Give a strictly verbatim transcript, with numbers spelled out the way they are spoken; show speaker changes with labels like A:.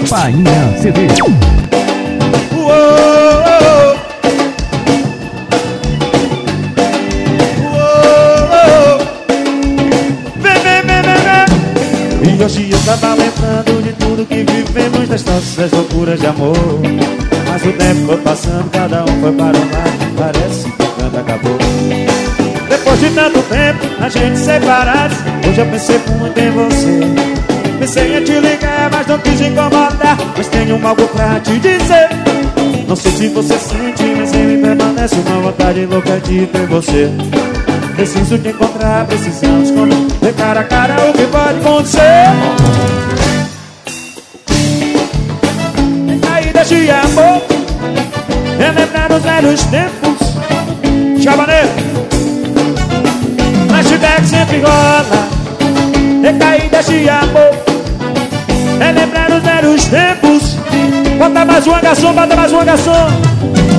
A: Painha C D.
B: Uou, uou, vem, vem, vem, vem, vem. E hoje eu tava lembrando de tudo que vivemos, das nossas loucuras de amor. Mas o tempo foi passando, cada um foi para um lado, parece que o canto acabou. Depois de tanto tempo, a gente separados, hoje eu pensei muito em você. Pensei em te ligar, mas não quis incomodar, mas tenho algo pra te dizer. Não sei se você sente, mas em mim permanece uma vontade louca de ter você. Preciso te encontrar, precisamos ver cara a cara o que pode acontecer. Caídas de amor, relembrar os velhos tempos. Chabaneiro, flashback sempre rola. Recaídas de amor, relembrar os velhos tempos. Bota mais uma, garçom, bota mais uma, garçom.